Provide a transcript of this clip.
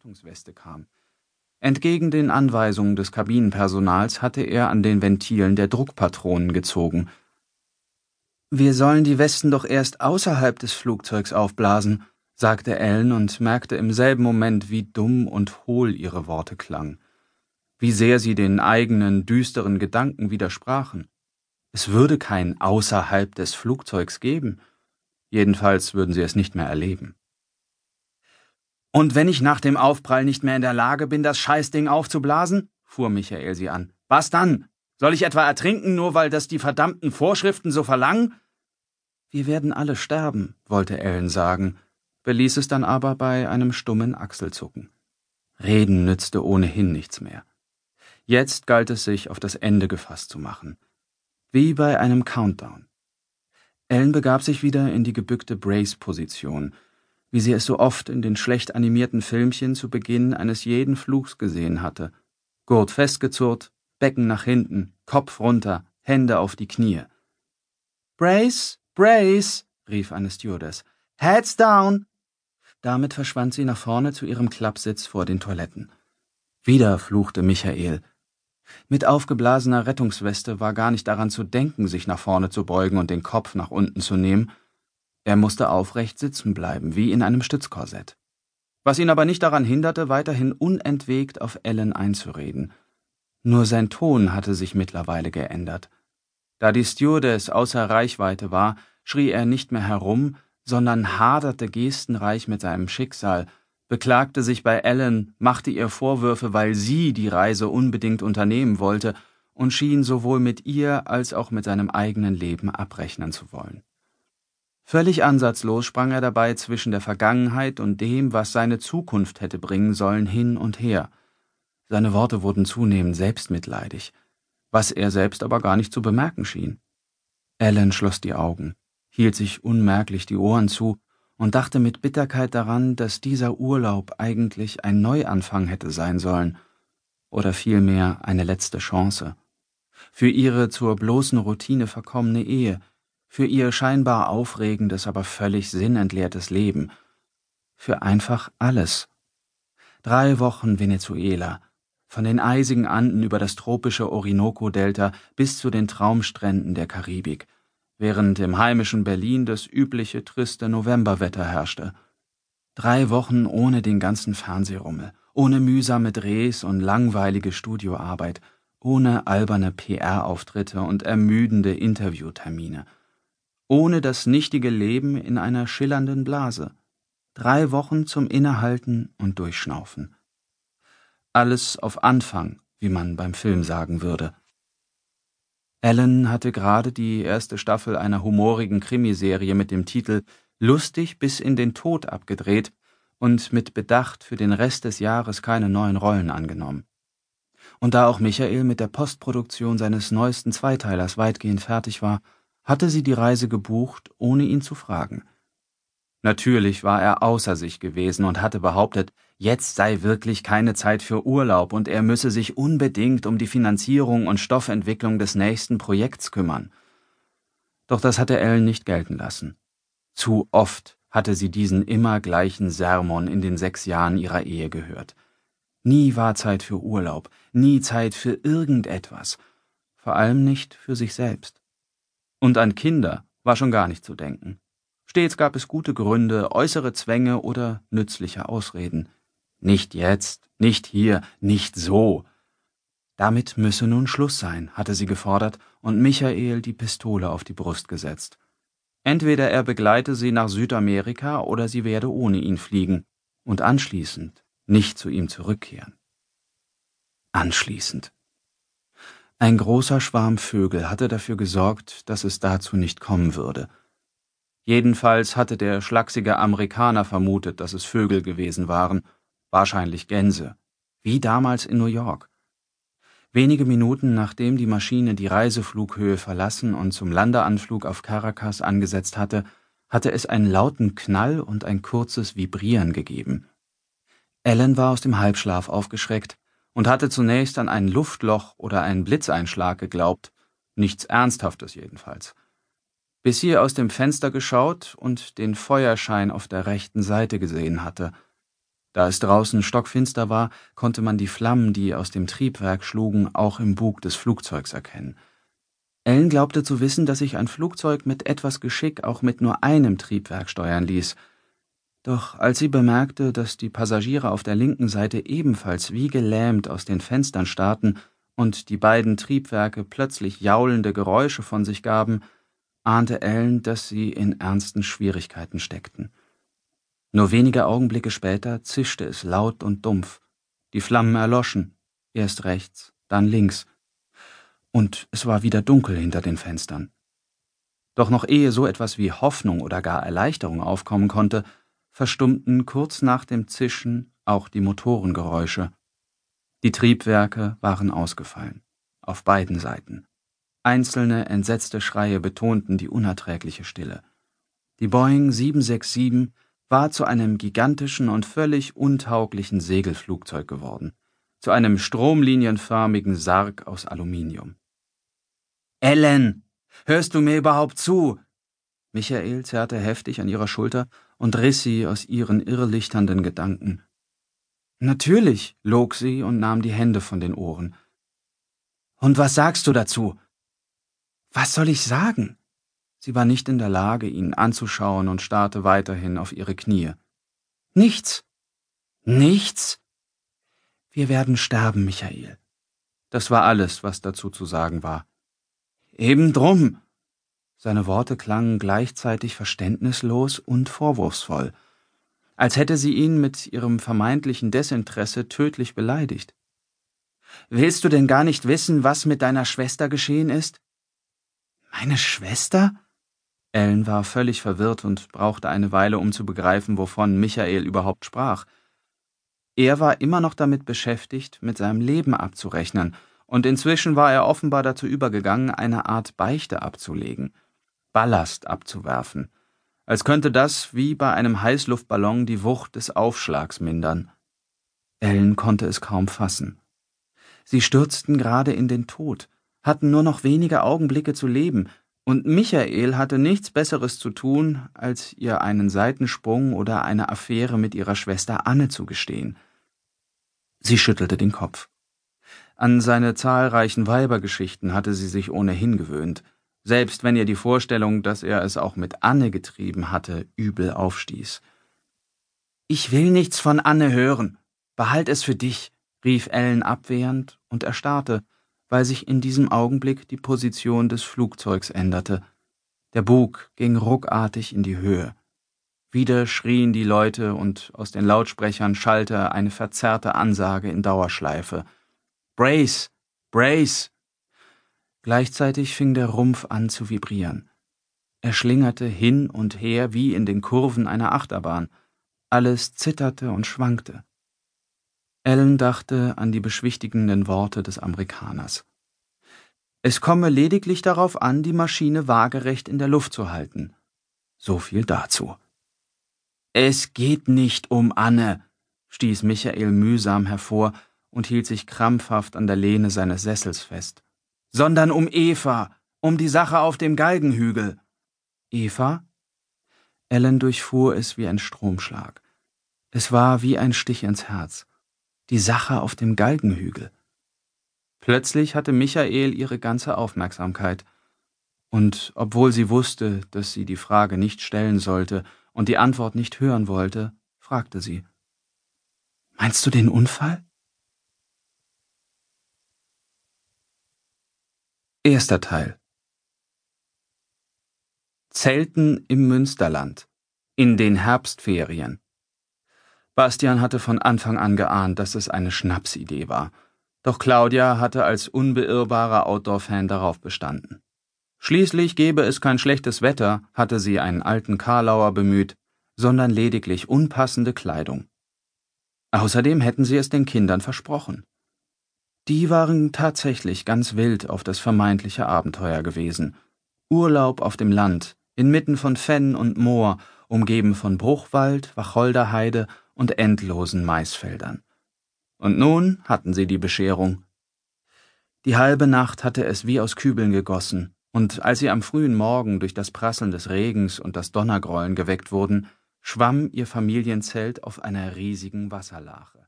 Rettungsweste kam. Entgegen den Anweisungen des Kabinenpersonals hatte er an den Ventilen der Druckpatronen gezogen. »Wir sollen die Westen doch erst außerhalb des Flugzeugs aufblasen«, sagte Ellen und merkte im selben Moment, wie dumm und hohl ihre Worte klangen. Wie sehr sie den eigenen, düsteren Gedanken widersprachen. Es würde kein außerhalb des Flugzeugs geben. Jedenfalls würden sie es nicht mehr erleben. »Und wenn ich nach dem Aufprall nicht mehr in der Lage bin, das Scheißding aufzublasen?«, fuhr Michael sie an. »Was dann? Soll ich etwa ertrinken, nur weil das die verdammten Vorschriften so verlangen?« »Wir werden alle sterben«, wollte Ellen sagen, beließ es dann aber bei einem stummen Achselzucken. Reden nützte ohnehin nichts mehr. Jetzt galt es sich, auf das Ende gefasst zu machen. Wie bei einem Countdown. Ellen begab sich wieder in die gebückte Brace-Position, wie sie es so oft in den schlecht animierten Filmchen zu Beginn eines jeden Flugs gesehen hatte. Gurt festgezurrt, Becken nach hinten, Kopf runter, Hände auf die Knie. »Brace, Brace«, rief eine Stewardess. »Heads down!« Damit verschwand sie nach vorne zu ihrem Klappsitz vor den Toiletten. Wieder fluchte Michael. Mit aufgeblasener Rettungsweste war gar nicht daran zu denken, sich nach vorne zu beugen und den Kopf nach unten zu nehmen. Er musste aufrecht sitzen bleiben, wie in einem Stützkorsett. Was ihn aber nicht daran hinderte, weiterhin unentwegt auf Ellen einzureden. Nur sein Ton hatte sich mittlerweile geändert. Da die Stewardess außer Reichweite war, schrie er nicht mehr herum, sondern haderte gestenreich mit seinem Schicksal, beklagte sich bei Ellen, machte ihr Vorwürfe, weil sie die Reise unbedingt unternehmen wollte und schien sowohl mit ihr als auch mit seinem eigenen Leben abrechnen zu wollen. Völlig ansatzlos sprang er dabei zwischen der Vergangenheit und dem, was seine Zukunft hätte bringen sollen, hin und her. Seine Worte wurden zunehmend selbstmitleidig, was er selbst aber gar nicht zu bemerken schien. Ellen schloss die Augen, hielt sich unmerklich die Ohren zu und dachte mit Bitterkeit daran, dass dieser Urlaub eigentlich ein Neuanfang hätte sein sollen, oder vielmehr eine letzte Chance. Für ihre zur bloßen Routine verkommene Ehe, für ihr scheinbar aufregendes, aber völlig sinnentleertes Leben, für einfach alles. 3 Wochen Venezuela, von den eisigen Anden über das tropische Orinoco-Delta bis zu den Traumstränden der Karibik, während im heimischen Berlin das übliche triste Novemberwetter herrschte. 3 Wochen ohne den ganzen Fernsehrummel, ohne mühsame Drehs und langweilige Studioarbeit, ohne alberne PR-Auftritte und ermüdende Interviewtermine, ohne das nichtige Leben in einer schillernden Blase. 3 Wochen zum Innehalten und Durchschnaufen. Alles auf Anfang, wie man beim Film sagen würde. Ellen hatte gerade die erste Staffel einer humorigen Krimiserie mit dem Titel »Lustig bis in den Tod« abgedreht und mit Bedacht für den Rest des Jahres keine neuen Rollen angenommen. Und da auch Michael mit der Postproduktion seines neuesten Zweiteilers weitgehend fertig war, hatte sie die Reise gebucht, ohne ihn zu fragen. Natürlich war er außer sich gewesen und hatte behauptet, jetzt sei wirklich keine Zeit für Urlaub und er müsse sich unbedingt um die Finanzierung und Stoffentwicklung des nächsten Projekts kümmern. Doch das hatte Ellen nicht gelten lassen. Zu oft hatte sie diesen immer gleichen Sermon in den 6 Jahren ihrer Ehe gehört. Nie war Zeit für Urlaub, nie Zeit für irgendetwas, vor allem nicht für sich selbst. Und an Kinder war schon gar nicht zu denken. Stets gab es gute Gründe, äußere Zwänge oder nützliche Ausreden. Nicht jetzt, nicht hier, nicht so. Damit müsse nun Schluss sein, hatte sie gefordert und Michael die Pistole auf die Brust gesetzt. Entweder er begleite sie nach Südamerika oder sie werde ohne ihn fliegen und anschließend nicht zu ihm zurückkehren. Anschließend. Ein großer Schwarm Vögel hatte dafür gesorgt, dass es dazu nicht kommen würde. Jedenfalls hatte der schlachsige Amerikaner vermutet, dass es Vögel gewesen waren, wahrscheinlich Gänse, wie damals in New York. Wenige Minuten nachdem die Maschine die Reiseflughöhe verlassen und zum Landeanflug auf Caracas angesetzt hatte, hatte es einen lauten Knall und ein kurzes Vibrieren gegeben. Ellen war aus dem Halbschlaf aufgeschreckt und hatte zunächst an ein Luftloch oder einen Blitzeinschlag geglaubt, nichts Ernsthaftes jedenfalls. Bis sie aus dem Fenster geschaut und den Feuerschein auf der rechten Seite gesehen hatte. Da es draußen stockfinster war, konnte man die Flammen, die aus dem Triebwerk schlugen, auch im Bug des Flugzeugs erkennen. Ellen glaubte zu wissen, dass sich ein Flugzeug mit etwas Geschick auch mit nur einem Triebwerk steuern ließ. Doch als sie bemerkte, dass die Passagiere auf der linken Seite ebenfalls wie gelähmt aus den Fenstern starrten und die beiden Triebwerke plötzlich jaulende Geräusche von sich gaben, ahnte Ellen, dass sie in ernsten Schwierigkeiten steckten. Nur wenige Augenblicke später zischte es laut und dumpf. Die Flammen erloschen, erst rechts, dann links, und es war wieder dunkel hinter den Fenstern. Doch noch ehe so etwas wie Hoffnung oder gar Erleichterung aufkommen konnte, verstummten kurz nach dem Zischen auch die Motorengeräusche. Die Triebwerke waren ausgefallen, auf beiden Seiten. Einzelne entsetzte Schreie betonten die unerträgliche Stille. Die Boeing 767 war zu einem gigantischen und völlig untauglichen Segelflugzeug geworden, zu einem stromlinienförmigen Sarg aus Aluminium. »Ellen, hörst du mir überhaupt zu?« Michael zerrte heftig an ihrer Schulter und riss sie aus ihren irrlichternden Gedanken. »Natürlich«, log sie und nahm die Hände von den Ohren. »Und was sagst du dazu?« »Was soll ich sagen?« Sie war nicht in der Lage, ihn anzuschauen und starrte weiterhin auf ihre Knie. »Nichts.« »Nichts?« »Wir werden sterben, Michael.« Das war alles, was dazu zu sagen war. »Eben drum.« Seine Worte klangen gleichzeitig verständnislos und vorwurfsvoll, als hätte sie ihn mit ihrem vermeintlichen Desinteresse tödlich beleidigt. »Willst du denn gar nicht wissen, was mit deiner Schwester geschehen ist?« »Meine Schwester?« Ellen war völlig verwirrt und brauchte eine Weile, um zu begreifen, wovon Michael überhaupt sprach. Er war immer noch damit beschäftigt, mit seinem Leben abzurechnen, und inzwischen war er offenbar dazu übergegangen, eine Art Beichte abzulegen, Ballast abzuwerfen, als könnte das wie bei einem Heißluftballon die Wucht des Aufschlags mindern. Ellen konnte es kaum fassen. Sie stürzten gerade in den Tod, hatten nur noch wenige Augenblicke zu leben, und Michael hatte nichts Besseres zu tun, als ihr einen Seitensprung oder eine Affäre mit ihrer Schwester Anne zu gestehen. Sie schüttelte den Kopf. An seine zahlreichen Weibergeschichten hatte sie sich ohnehin gewöhnt, selbst wenn ihr die Vorstellung, dass er es auch mit Anne getrieben hatte, übel aufstieß. »Ich will nichts von Anne hören. Behalt es für dich«, rief Ellen abwehrend und erstarrte, weil sich in diesem Augenblick die Position des Flugzeugs änderte. Der Bug ging ruckartig in die Höhe. Wieder schrien die Leute und aus den Lautsprechern schallte eine verzerrte Ansage in Dauerschleife. »Brace! Brace!« Gleichzeitig fing der Rumpf an zu vibrieren. Er schlingerte hin und her wie in den Kurven einer Achterbahn. Alles zitterte und schwankte. Ellen dachte an die beschwichtigenden Worte des Amerikaners. Es komme lediglich darauf an, die Maschine waagerecht in der Luft zu halten. So viel dazu. »Es geht nicht um Anne«, stieß Michael mühsam hervor und hielt sich krampfhaft an der Lehne seines Sessels fest, »sondern um Eva, um die Sache auf dem Galgenhügel.« »Eva?« Ellen durchfuhr es wie ein Stromschlag. Es war wie ein Stich ins Herz. Die Sache auf dem Galgenhügel. Plötzlich hatte Michael ihre ganze Aufmerksamkeit. Und obwohl sie wusste, dass sie die Frage nicht stellen sollte und die Antwort nicht hören wollte, fragte sie. »Meinst du den Unfall?« Erster Teil. Zelten im Münsterland. In den Herbstferien. Bastian hatte von Anfang an geahnt, dass es eine Schnapsidee war. Doch Claudia hatte als unbeirrbarer Outdoor-Fan darauf bestanden. Schließlich gäbe es kein schlechtes Wetter, hatte sie einen alten Karlauer bemüht, sondern lediglich unpassende Kleidung. Außerdem hätten sie es den Kindern versprochen. Die waren tatsächlich ganz wild auf das vermeintliche Abenteuer gewesen. Urlaub auf dem Land, inmitten von Fenn und Moor, umgeben von Bruchwald, Wacholderheide und endlosen Maisfeldern. Und nun hatten sie die Bescherung. Die halbe Nacht hatte es wie aus Kübeln gegossen, und als sie am frühen Morgen durch das Prasseln des Regens und das Donnergrollen geweckt wurden, schwamm ihr Familienzelt auf einer riesigen Wasserlache.